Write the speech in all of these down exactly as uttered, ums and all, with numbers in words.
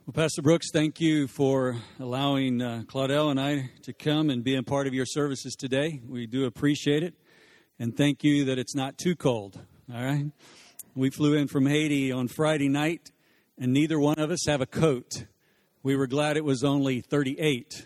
Well, Pastor Brooks, thank you for allowing uh, Claudel and I to come and be a part of your services today. We do appreciate it. And thank you that it's not too cold. All right. We flew in from Haiti on Friday night, and neither one of us have a coat. We were glad it was only thirty-eight.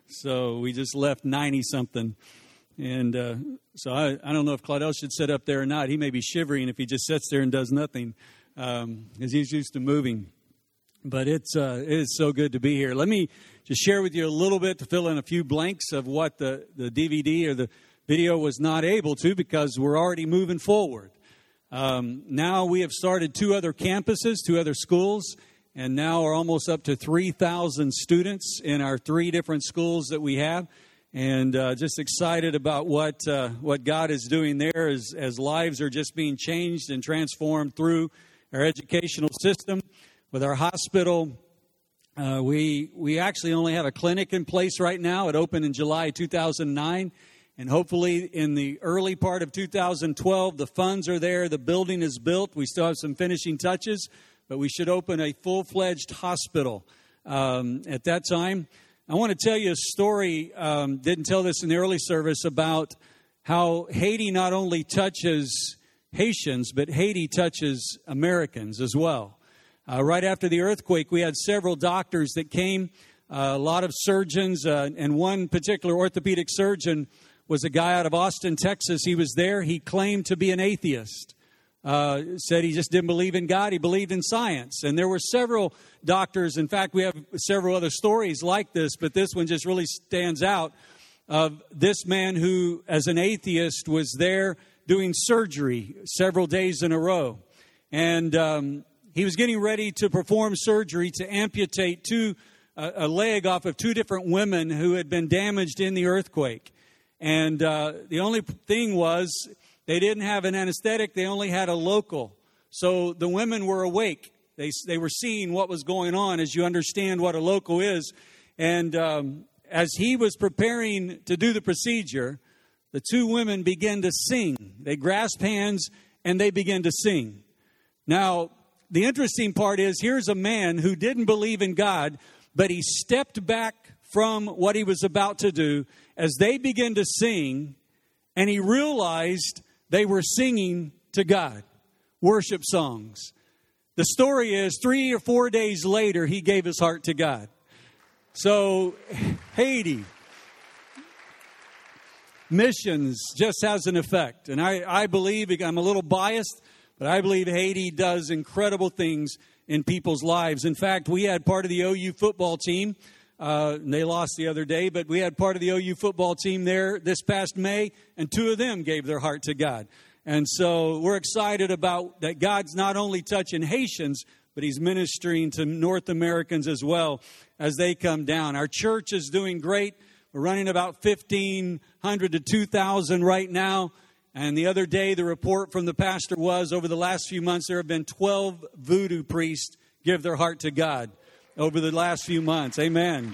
So we just left ninety-something. And uh, so I, I don't know if Claudel should sit up there or not. He may be shivering if he just sits there and does nothing, um, as he's used to moving. But it's uh, it is so good to be here. Let me just share with you a little bit to fill in a few blanks of what the, the D V D or the video was not able to, because we're already moving forward. Um, now we have started two other campuses, two other schools, and now are almost up to three thousand students in our three different schools that we have. And uh, just excited about what uh, what God is doing there as, as lives are just being changed and transformed through our educational system. With our hospital, uh, we we actually only have a clinic in place right now. It opened in July two thousand nine, and hopefully in the early part of two thousand twelve, the funds are there, the building is built. We still have some finishing touches, but we should open a full-fledged hospital um, at that time. I want to tell you a story, um, didn't tell this in the early service, about how Haiti not only touches Haitians, but Haiti touches Americans as well. Uh, right after the earthquake, we had several doctors that came, uh, a lot of surgeons, uh, and one particular orthopedic surgeon was a guy out of Austin, Texas. He was there. He claimed to be an atheist, uh, said he just didn't believe in God. He believed in science. And there were several doctors. In fact, we have several other stories like this, but this one just really stands out, of this man who, as an atheist, was there doing surgery several days in a row. And um He was getting ready to perform surgery to amputate two, uh, a leg off of two different women who had been damaged in the earthquake. And uh, the only thing was, they didn't have an anesthetic. They only had a local. So the women were awake. They they were seeing what was going on, as you understand what a local is. And um, as he was preparing to do the procedure, the two women began to sing. They grasped hands and they began to sing. Now, the interesting part is, here's a man who didn't believe in God, but he stepped back from what he was about to do as they began to sing, and he realized they were singing to God, worship songs. The story is, three or four days later, he gave his heart to God. So, Haiti, missions just has an effect. And I, I believe, I'm a little biased, but I believe Haiti does incredible things in people's lives. In fact, we had part of the O U football team. Uh, and they lost the other day, but we had part of the O U football team there this past May, and two of them gave their heart to God. And so we're excited about that. God's not only touching Haitians, but He's ministering to North Americans as well as they come down. Our church is doing great. We're running about fifteen hundred to two thousand right now. And the other day, the report from the pastor was, over the last few months, there have been twelve voodoo priests give their heart to God over the last few months. Amen.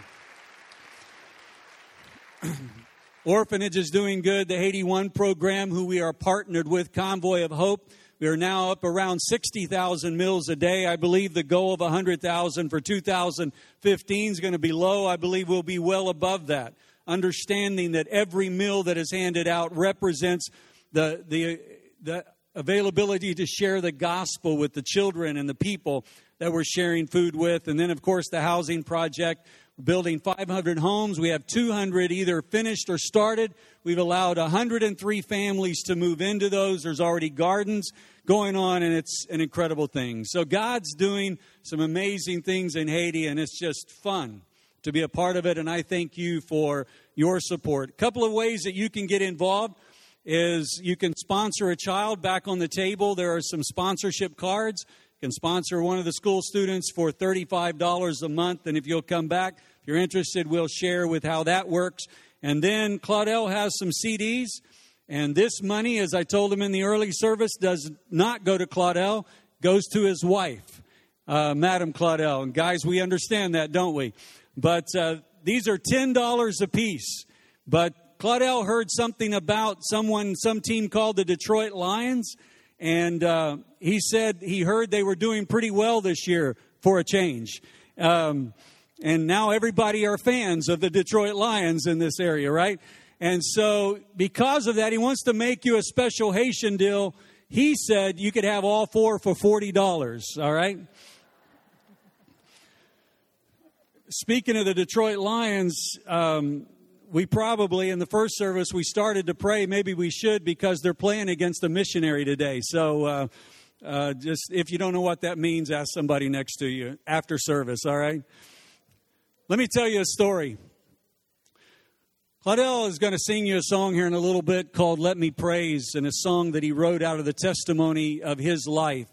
Orphanage is doing good. The Haiti One program, who we are partnered with, Convoy of Hope, we are now up around sixty thousand meals a day. I believe the goal of one hundred thousand for two thousand fifteen is going to be low. I believe we'll be well above that, understanding that every meal that is handed out represents the the the availability to share the gospel with the children and the people that we're sharing food with. And then, of course, the housing project, building five hundred homes. We have two hundred either finished or started. We've allowed one hundred three families to move into those. There's already gardens going on, and it's an incredible thing. So God's doing some amazing things in Haiti, and it's just fun to be a part of it, and I thank you for your support. A couple of ways that you can get involved is you can sponsor a child. Back on the table, there are some sponsorship cards. You can sponsor one of the school students for thirty-five dollars a month, and if you'll come back, if you're interested, we'll share with how that works. And then Claudel has some C Ds, and this money, as I told him in the early service, does not go to Claudel, goes to his wife, uh, Madam Claudel. And guys, we understand that, don't we? But uh, these are ten dollars a piece. But Claudel heard something about someone, some team called the Detroit Lions, and uh, he said he heard they were doing pretty well this year for a change. Um, and now everybody are fans of the Detroit Lions in this area, right? And so because of that, he wants to make you a special Haitian deal. He said you could have all four for forty dollars, all right? Speaking of the Detroit Lions, um, we probably, in the first service, we started to pray. Maybe we should, because they're playing against a missionary today. So uh, uh, just if you don't know what that means, ask somebody next to you after service, all right? Let me tell you a story. Claudel is going to sing you a song here in a little bit called Let Me Praise, and a song that he wrote out of the testimony of his life.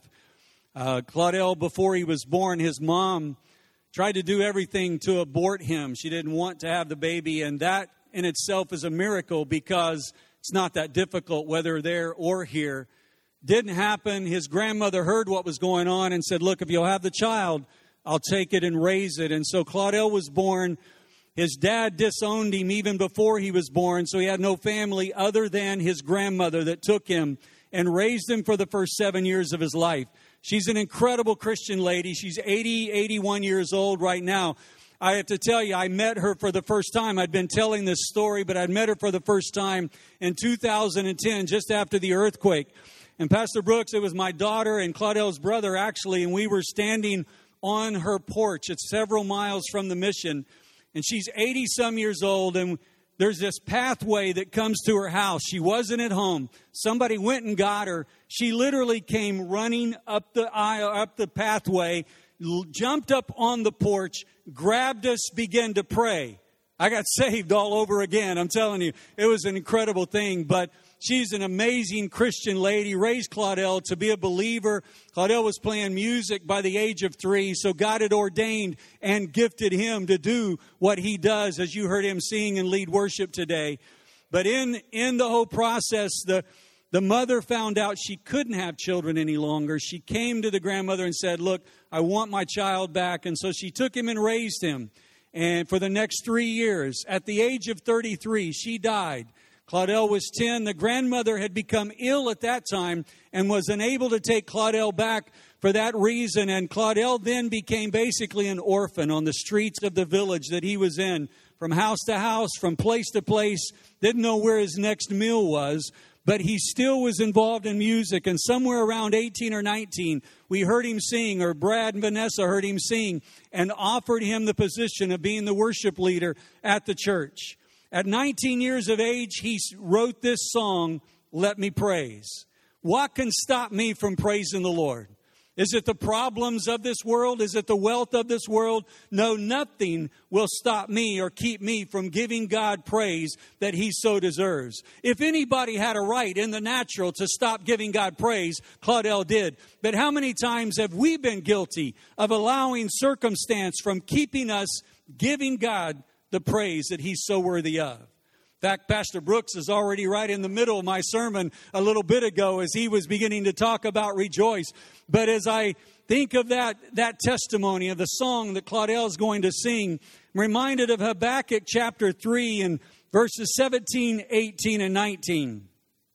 Uh, Claudel, before he was born, his mom tried to do everything to abort him. She didn't want to have the baby, and that in itself is a miracle, because it's not that difficult, whether there or here. Didn't happen. His grandmother heard what was going on and said, look, if you'll have the child, I'll take it and raise it. And so Claudel was born. His dad disowned him even before he was born, so he had no family other than his grandmother that took him and raised him for the first seven years of his life. She's an incredible Christian lady. She's eighty, eighty-one years old right now. I have to tell you, I met her for the first time. I'd been telling this story, but I'd met her for the first time in two thousand ten, just after the earthquake. And Pastor Brooks, it was my daughter and Claudel's brother, actually, and we were standing on her porch. It's several miles from the mission. And she's eighty-some years old, and there's this pathway that comes to her house. She wasn't at home. Somebody went and got her. She literally came running up the aisle, up the pathway, jumped up on the porch, grabbed us, began to pray. I got saved all over again. I'm telling you, it was an incredible thing. But she's an amazing Christian lady, raised Claudel to be a believer. Claudel was playing music by the age of three, so God had ordained and gifted him to do what he does, as you heard him sing and lead worship today. But in, in the whole process, the, the mother found out she couldn't have children any longer. She came to the grandmother and said, look, I want my child back. And so she took him and raised him. And for the next three years, at the age of thirty-three, she died. Claudel was ten. The grandmother had become ill at that time and was unable to take Claudel back for that reason. And Claudel then became basically an orphan on the streets of the village that he was in, from house to house, from place to place. Didn't know where his next meal was, but he still was involved in music. And somewhere around eighteen or nineteen, we heard him sing, or Brad and Vanessa heard him sing, and offered him the position of being the worship leader at the church. At nineteen years of age, he wrote this song, Let Me Praise. What can stop me from praising the Lord? Is it the problems of this world? Is it the wealth of this world? No, nothing will stop me or keep me from giving God praise that he so deserves. If anybody had a right in the natural to stop giving God praise, Claudel did. But how many times have we been guilty of allowing circumstance from keeping us giving God the praise that he's so worthy of? In fact, Pastor Brooks is already right in the middle of my sermon a little bit ago as he was beginning to talk about rejoice. But as I think of that, that testimony of the song that Claudel is going to sing, I'm reminded of Habakkuk chapter three and verses seventeen, eighteen, and nineteen.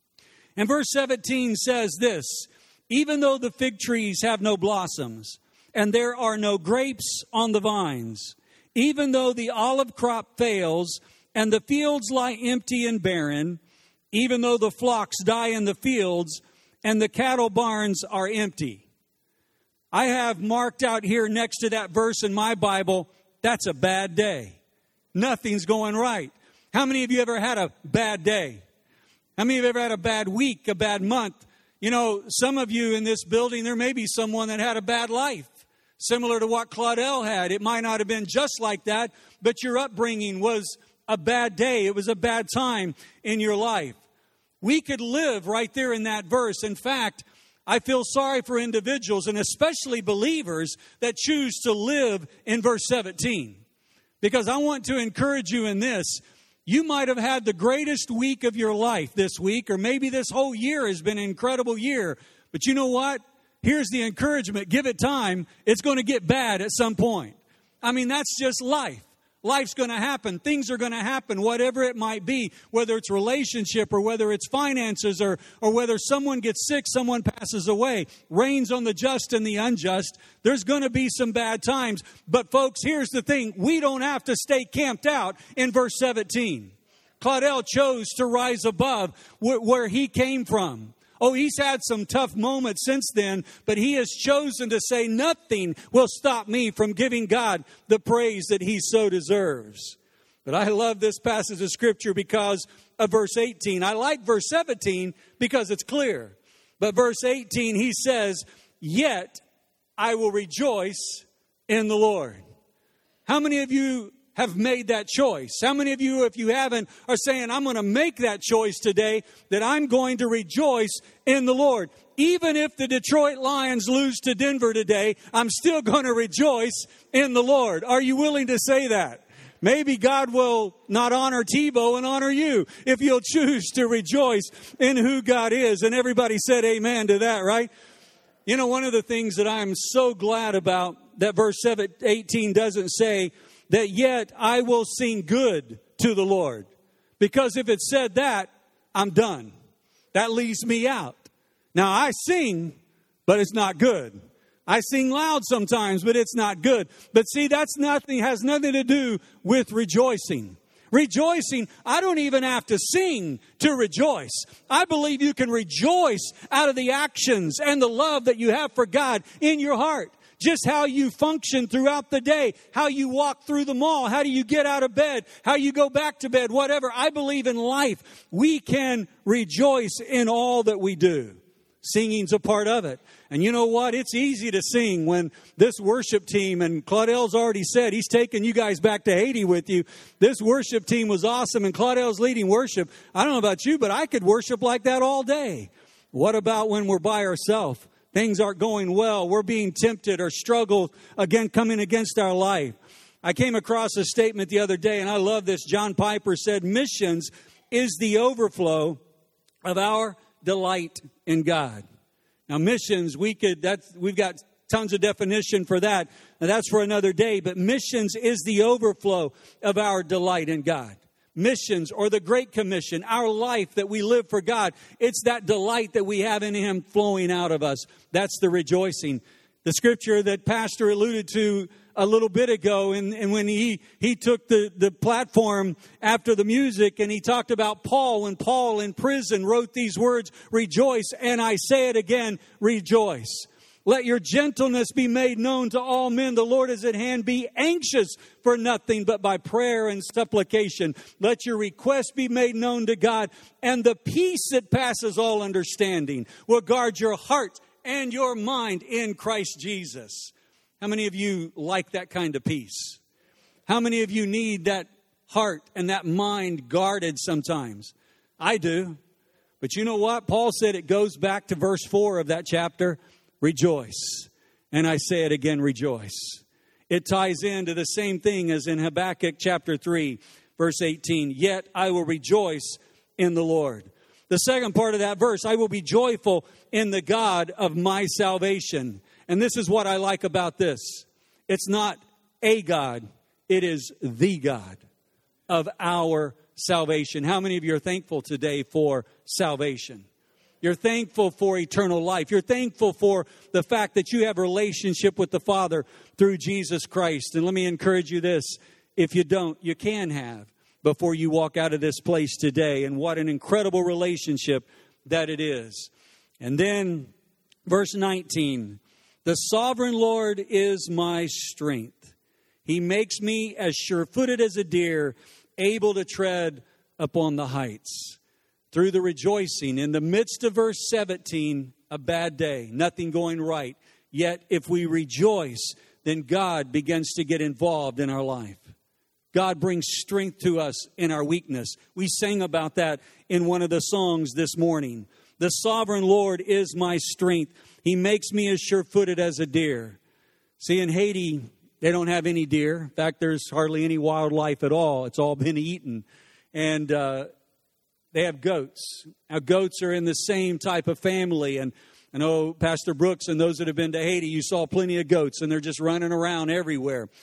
And verse seventeen says this, even though the fig trees have no blossoms and there are no grapes on the vines, even though the olive crop fails and the fields lie empty and barren, even though the flocks die in the fields and the cattle barns are empty. I have marked out here next to that verse in my Bible, that's a bad day. Nothing's going right. How many of you ever had a bad day? How many of you ever had a bad week, a bad month? You know, some of you in this building, there may be someone that had a bad life, similar to what Claudel had. It might not have been just like that, but your upbringing was a bad day. It was a bad time in your life. We could live right there in that verse. In fact, I feel sorry for individuals, and especially believers, that choose to live in verse seventeen. Because I want to encourage you in this. You might have had the greatest week of your life this week, or maybe this whole year has been an incredible year. But you know what? Here's the encouragement. Give it time. It's going to get bad at some point. I mean, that's just life. Life's going to happen. Things are going to happen, whatever it might be, whether it's relationship or whether it's finances or, or whether someone gets sick, someone passes away. Rains on the just and the unjust. There's going to be some bad times. But folks, here's the thing. We don't have to stay camped out in verse seventeen. Claudel chose to rise above wh- where he came from. Oh, he's had some tough moments since then, but he has chosen to say nothing will stop me from giving God the praise that he so deserves. But I love this passage of Scripture because of verse eighteen. I like verse seventeen because it's clear. But verse eighteen, he says, yet I will rejoice in the Lord. How many of you have made that choice? How many of you, if you haven't, are saying, I'm going to make that choice today, that I'm going to rejoice in the Lord? Even if the Detroit Lions lose to Denver today, I'm still going to rejoice in the Lord. Are you willing to say that? Maybe God will not honor Tebow and honor you if you'll choose to rejoice in who God is. And everybody said amen to that, right? You know, one of the things that I'm so glad about that verse eighteen doesn't say, that yet I will sing good to the Lord. Because if it said that, I'm done. That leaves me out. Now I sing, but it's not good. I sing loud sometimes, but it's not good. But see, that's nothing, has nothing to do with rejoicing. Rejoicing, I don't even have to sing to rejoice. I believe you can rejoice out of the actions and the love that you have for God in your heart. Just how you function throughout the day, how you walk through the mall, how do you get out of bed, how you go back to bed, whatever. I believe in life, we can rejoice in all that we do. Singing's a part of it. And you know what? It's easy to sing when this worship team, and Claudel's already said he's taking you guys back to Haiti with you. This worship team was awesome, and Claudel's leading worship. I don't know about you, but I could worship like that all day. What about when we're by ourselves? Things aren't going well. We're being tempted or struggle again coming against our life. I came across a statement the other day, and I love this. John Piper said, missions is the overflow of our delight in God. Now, missions, we could, that's, we've got tons of definition for that, and that's for another day. But missions is the overflow of our delight in God. Missions or the Great Commission, our life that we live for God. It's that delight that we have in Him flowing out of us. That's the rejoicing. The scripture that Pastor alluded to a little bit ago, and, and when he, he took the, the platform after the music and he talked about Paul, when Paul in prison wrote these words, rejoice, and I say it again, rejoice. Let your gentleness be made known to all men. The Lord is at hand. Be anxious for nothing but by prayer and supplication. Let your requests be made known to God. And the peace that passes all understanding will guard your heart and your mind in Christ Jesus. How many of you like that kind of peace? How many of you need that heart and that mind guarded sometimes? I do. But you know what? Paul said it goes back to verse four of that chapter. Rejoice. And I say it again, rejoice. It ties into the same thing as in Habakkuk chapter three, verse eighteen. Yet I will rejoice in the Lord. The second part of that verse, I will be joyful in the God of my salvation. And this is what I like about this. It's not a God. It is the God of our salvation. How many of you are thankful today for salvation? You're thankful for eternal life. You're thankful for the fact that you have a relationship with the Father through Jesus Christ. And let me encourage you this. If you don't, you can have before you walk out of this place today. And what an incredible relationship that it is. And then verse nineteen. The sovereign Lord is my strength. He makes me as sure-footed as a deer, able to tread upon the heights. Through the rejoicing, in the midst of verse seventeen, a bad day, nothing going right. Yet if we rejoice, then God begins to get involved in our life. God brings strength to us in our weakness. We sang about that in one of the songs this morning. The sovereign Lord is my strength. He makes me as sure-footed as a deer. See, in Haiti, they don't have any deer. In fact, there's hardly any wildlife at all. It's all been eaten. And uh, they have goats. Now, goats are in the same type of family. And I know Pastor Brooks and those that have been to Haiti, you saw plenty of goats, and they're just running around everywhere.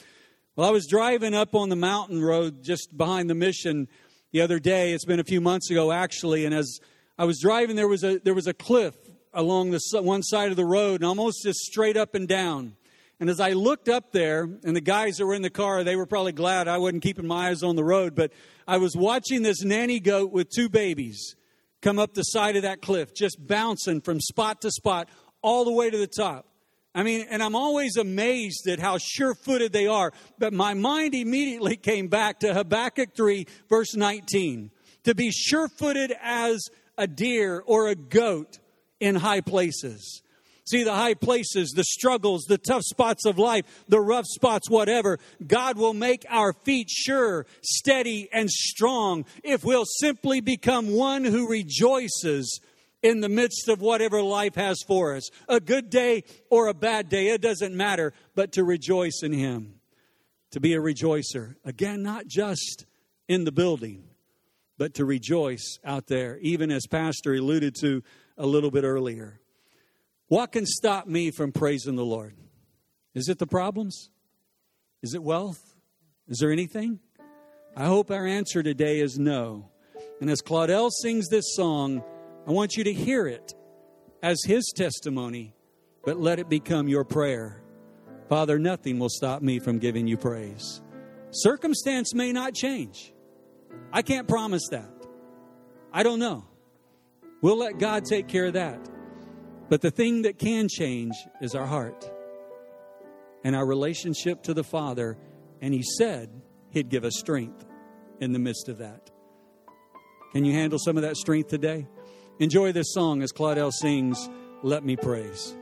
Well, I was driving up on the mountain road just behind the mission the other day. It's been a few months ago, actually. And as I was driving, there was a there was a cliff along the one side of the road, and almost just straight up and down. And as I looked up there, and the guys that were in the car, they were probably glad I wasn't keeping my eyes on the road, but I was watching this nanny goat with two babies come up the side of that cliff, just bouncing from spot to spot all the way to the top. I mean, and I'm always amazed at how sure-footed they are. But my mind immediately came back to Habakkuk three, verse nineteen. To be sure-footed as a deer or a goat in high places. See, the high places, the struggles, the tough spots of life, the rough spots, whatever. God will make our feet sure, steady, and strong if we'll simply become one who rejoices in the midst of whatever life has for us. A good day or a bad day, it doesn't matter, but to rejoice in Him. To be a rejoicer. Again, not just in the building, but to rejoice out there, even as Pastor alluded to a little bit earlier. What can stop me from praising the Lord? Is it the problems? Is it wealth? Is there anything? I hope our answer today is no. And as Claudel sings this song, I want you to hear it as his testimony, but let it become your prayer. Father, nothing will stop me from giving you praise. Circumstance may not change. I can't promise that. I don't know. We'll let God take care of that. But the thing that can change is our heart and our relationship to the Father. And He said He'd give us strength in the midst of that. Can you handle some of that strength today? Enjoy this song as Claudel sings, Let Me Praise.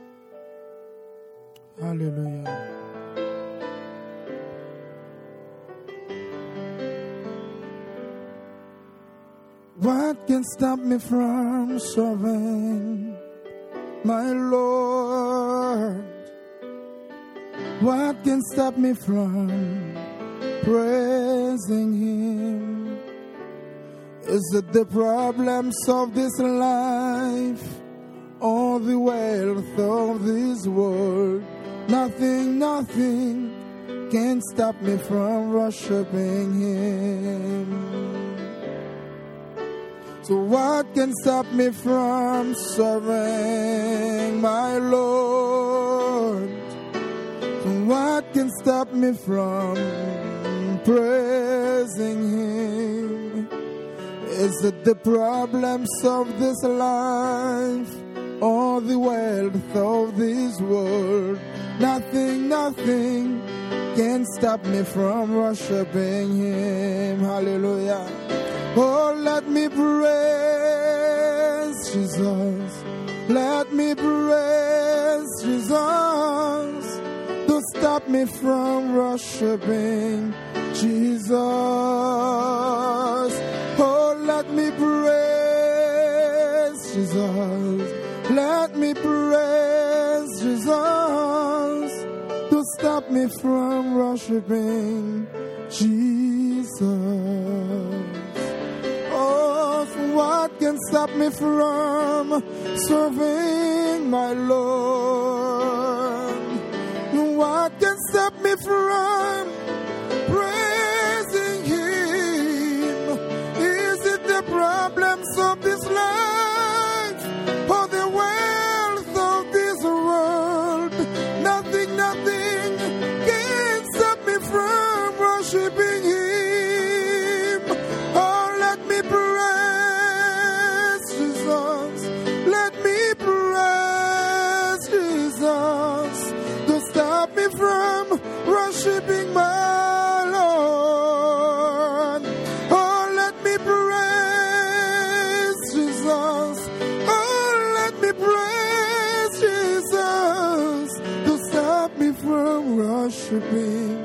Hallelujah. What can stop me from serving my Lord? What can stop me from praising Him? Is it the problems of this life or the wealth of this world? Nothing, nothing can stop me from worshiping Him. So what can stop me from serving my Lord? So what can stop me from praising Him? Is it the problems of this life or the wealth of this world? Nothing, nothing can stop me from worshiping Him. Hallelujah. Oh, let me praise Jesus. Let me praise Jesus. Don't stop me from worshiping Jesus. Oh, let me praise Jesus. Let me praise Jesus. Don't stop me from worshiping Jesus. What can stop me from serving my Lord? What can stop me from praising Him? Is it the problems of this life or the wealth of this world? Nothing, nothing can stop me from worshiping Him. Oh, let me praise. Let me praise Jesus. Don't stop me from worshiping my Lord. Oh, let me praise Jesus. Oh, let me praise Jesus. Don't stop me from worshiping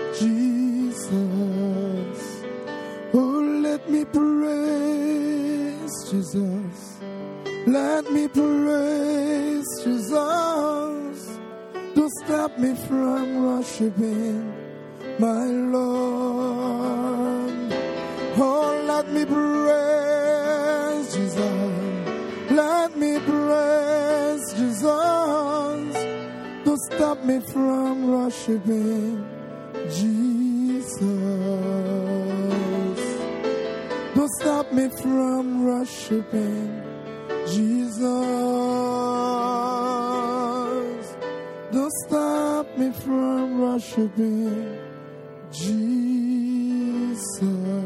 Jesus. Oh, let me praise Jesus. Let me praise Jesus. Don't stop me from worshiping my Lord. Oh, let me praise Jesus. Let me praise Jesus. Don't stop me from worshiping Jesus. stop me from worshiping Jesus. Don't stop me from worshiping Jesus.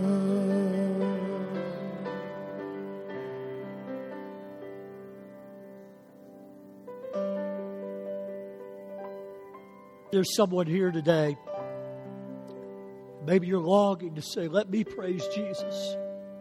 There's someone here today. Maybe you're longing to say, let me praise Jesus.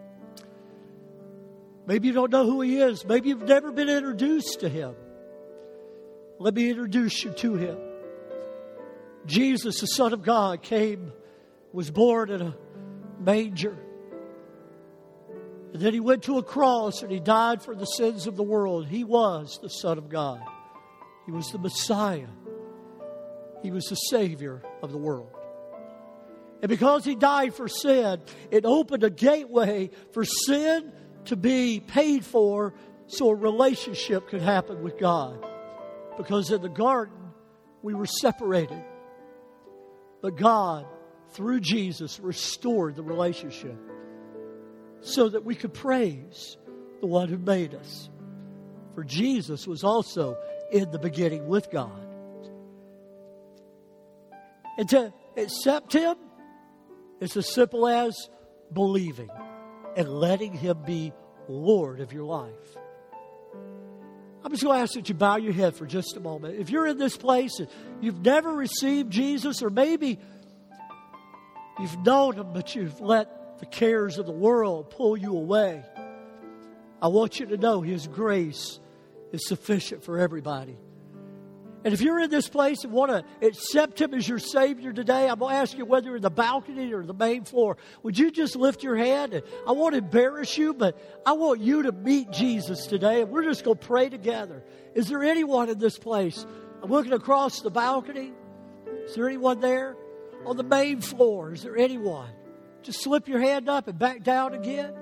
Maybe you don't know who He is. Maybe you've never been introduced to Him. Let me introduce you to Him. Jesus, the Son of God, came, was born in a manger. And then He went to a cross and He died for the sins of the world. He was the Son of God. He was the Messiah. He was the Savior of the world. And because He died for sin, it opened a gateway for sin to be paid for so a relationship could happen with God. Because in the garden, we were separated. But God, through Jesus, restored the relationship so that we could praise the one who made us. For Jesus was also in the beginning with God. And to accept Him, it's as simple as believing and letting Him be Lord of your life. I'm just going to ask that you bow your head for just a moment. If you're in this place and you've never received Jesus, or maybe you've known Him but you've let the cares of the world pull you away, I want you to know His grace is sufficient for everybody. And if you're in this place and want to accept Him as your Savior today, I'm going to ask you whether you're in the balcony or the main floor, would you just lift your hand? And I won't embarrass you, but I want you to meet Jesus today. And we're just going to pray together. Is there anyone in this place? I'm looking across the balcony. Is there anyone there? On the main floor, is there anyone? Just slip your hand up and back down again.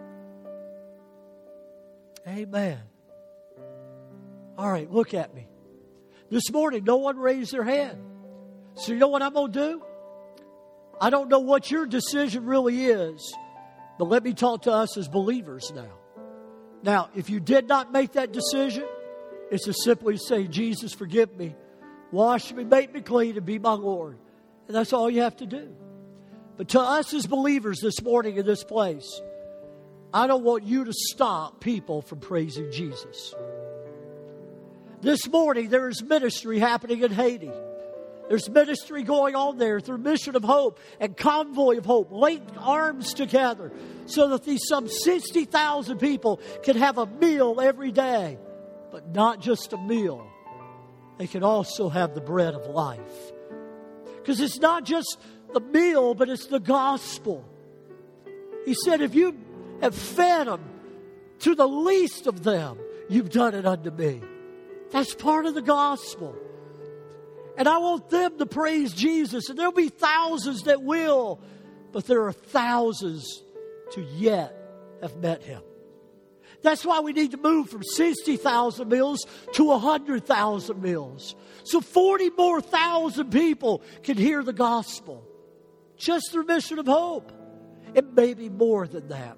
Amen. All right, look at me. This morning, no one raised their hand. So you know what I'm going to do? I don't know what your decision really is, but let me talk to us as believers now. Now, if you did not make that decision, it's to simply say, Jesus, forgive me, wash me, make me clean, and be my Lord. And that's all you have to do. But to us as believers this morning in this place, I don't want you to stop people from praising Jesus. This morning, there is ministry happening in Haiti. There's ministry going on there through Mission of Hope and Convoy of Hope, linked arms together so that these some sixty thousand people can have a meal every day. But not just a meal. They can also have the bread of life. Because it's not just the meal, but it's the gospel. He said, if you have fed them to the least of them, you've done it unto me. That's part of the gospel. And I want them to praise Jesus. And there'll be thousands that will. But there are thousands to yet have met Him. That's why we need to move from sixty thousand meals to one hundred thousand meals. So forty more thousand people can hear the gospel. Just through Mission of Hope. It may be more than that.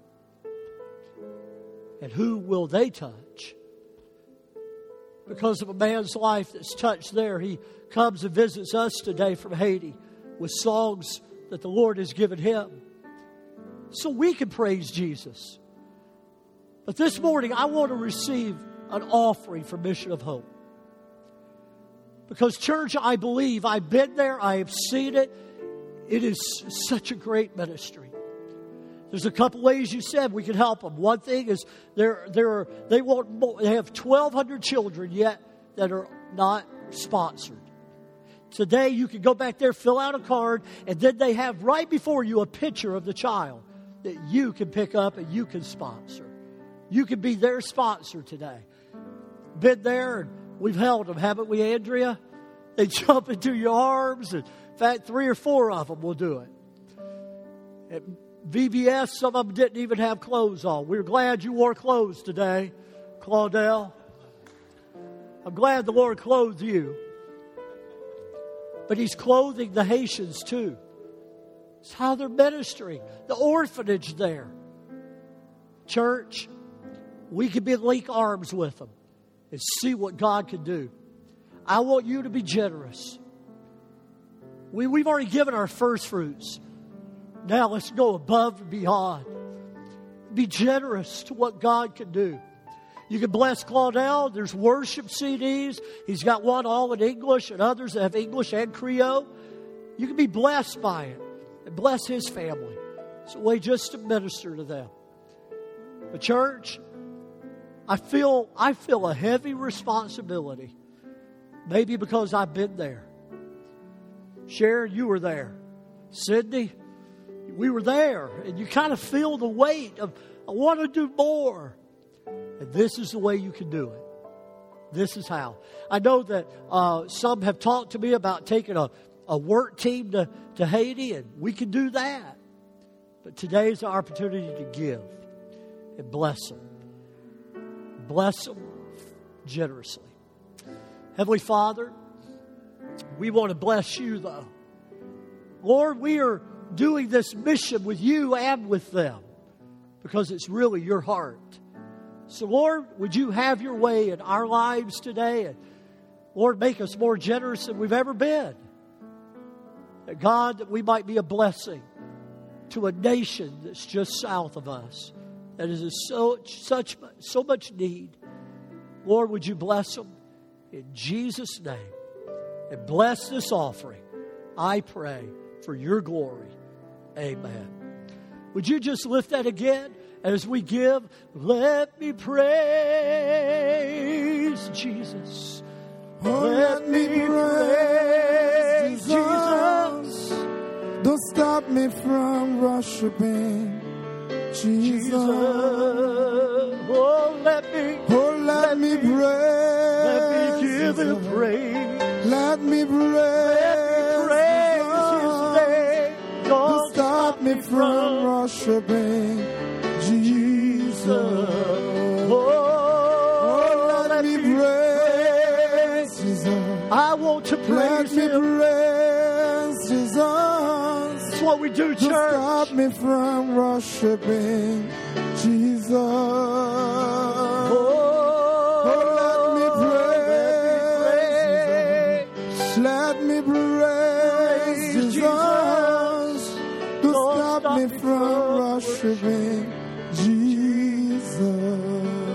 And who will they touch? Because of a man's life that's touched there, he comes and visits us today from Haiti with songs that the Lord has given him. So we can praise Jesus. But this morning, I want to receive an offering for Mission of Hope. Because, church, I believe, I've been there, I have seen it. It is such a great ministry. There's a couple ways you said we can help them. One thing is they're, they're, they want more, they have twelve hundred children yet that are not sponsored. Today you can go back there, fill out a card, and then they have right before you a picture of the child that you can pick up and you can sponsor. You can be their sponsor today. Been there and we've held them, haven't we, Andrea? They jump into your arms, and in fact, three or four of them will do it. At V B S, some of them didn't even have clothes on. We're glad you wore clothes today, Claudel. I'm glad the Lord clothed you. But He's clothing the Haitians too. It's how they're ministering. The orphanage there. Church, we can be link arms with them and see what God can do. I want you to be generous. We, we've already given our first fruits. Now let's go above and beyond. Be generous to what God can do. You can bless Claudel. There's worship C Ds. He's got one all in English and others that have English and Creole. You can be blessed by it and bless his family. It's a way just to minister to them. But church, I feel I feel a heavy responsibility. Maybe because I've been there. Sharon, you were there. Sydney, we were there. And you kind of feel the weight of, I want to do more. And this is the way you can do it. This is how. I know that uh, some have talked to me about taking a, a work team to, to Haiti, and we can do that. But today is the opportunity to give and bless them. Bless them generously. Heavenly Father, we want to bless you, though. Lord, we are doing this mission with you and with them because it's really your heart. So, Lord, would you have your way in our lives today? And, Lord, make us more generous than we've ever been. And God, that we might be a blessing to a nation that's just south of us, that is in so, such, so much need. Lord, would you bless them in Jesus' name? And bless this offering, I pray, for your glory. Amen. Would you just lift that again? As we give, let me praise Jesus. Oh, let me praise Jesus. Don't stop me from worshiping Jesus. Oh, let me, oh, let, let me praise. Let me give him praise. Let me praise. Let me praise his name. Don't, Don't stop me from, from worshiping Jesus. Oh, oh, let, let me praise Jesus. I want to praise let him. Me praise Jesus. That's what we do, church. Don't stop me from worshiping Jesus. Oh, oh let me praise. Let me praise Jesus. Don't stop me from worshiping Jesus.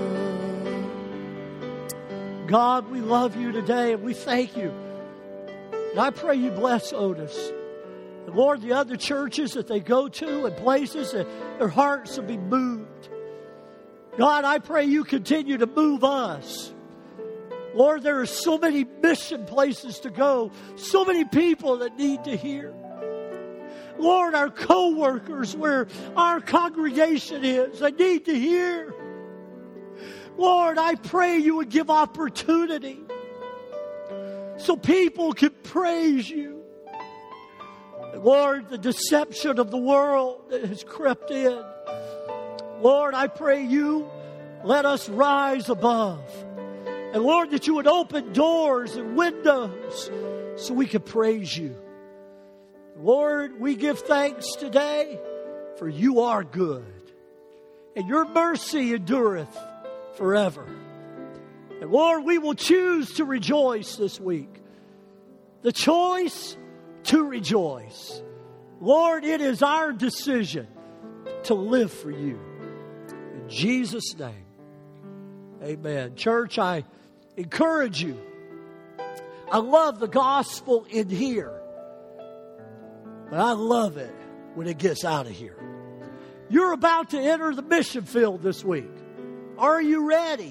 God, we love you today and we thank you. And I pray you bless Otis. And Lord, the other churches that they go to and places that their hearts will be moved. God, I pray you continue to move us. Lord, there are so many mission places to go, so many people that need to hear. Lord, our co-workers where our congregation is, they need to hear. Lord, I pray you would give opportunity so people can praise you. Lord, the deception of the world that has crept in. Lord, I pray you let us rise above. And Lord, that you would open doors and windows so we can praise you. Lord, we give thanks today for you are good. And your mercy endureth forever. And Lord, we will choose to rejoice this week. The choice to rejoice. Lord, it is our decision to live for you. In Jesus' name, amen. Church, I encourage you. I love the gospel in here. But I love it when it gets out of here. You're about to enter the mission field this week. Are you ready?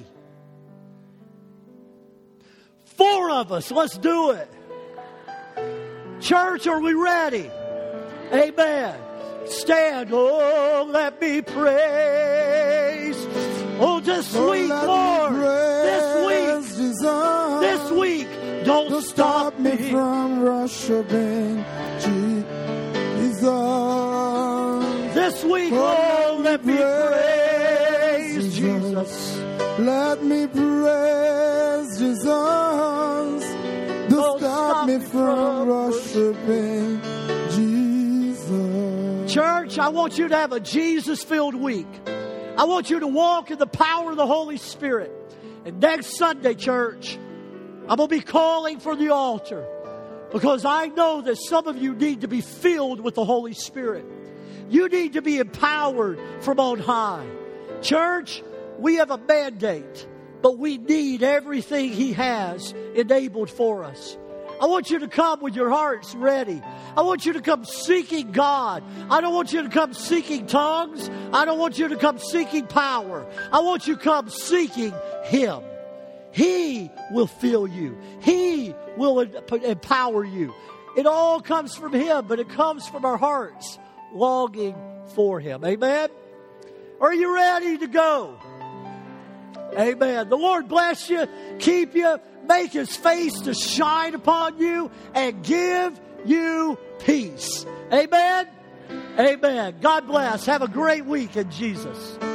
Four of us, let's do it. Church, are we ready? Amen. Stand, oh, let me praise. Oh, this oh, week, Lord, this week, Jesus. this week, don't, don't stop, stop me from worshiping Jesus. This week, oh, let me praise Jesus. Let me praise Jesus. Don't, don't stop me from worshiping Jesus. Church, I want you to have a Jesus-filled week. I want you to walk in the power of the Holy Spirit. And next Sunday, church, I'm going to be calling for the altar, because I know that some of you need to be filled with the Holy Spirit. You need to be empowered from on high. Church, we have a mandate, but we need everything He has enabled for us. I want you to come with your hearts ready. I want you to come seeking God. I don't want you to come seeking tongues. I don't want you to come seeking power. I want you to come seeking Him. He will fill you. He will empower you. It all comes from Him, but it comes from our hearts longing for Him. Amen? Are you ready to go? Amen. The Lord bless you, keep you, make His face to shine upon you, and give you peace. Amen? Amen. God bless. Have a great week in Jesus.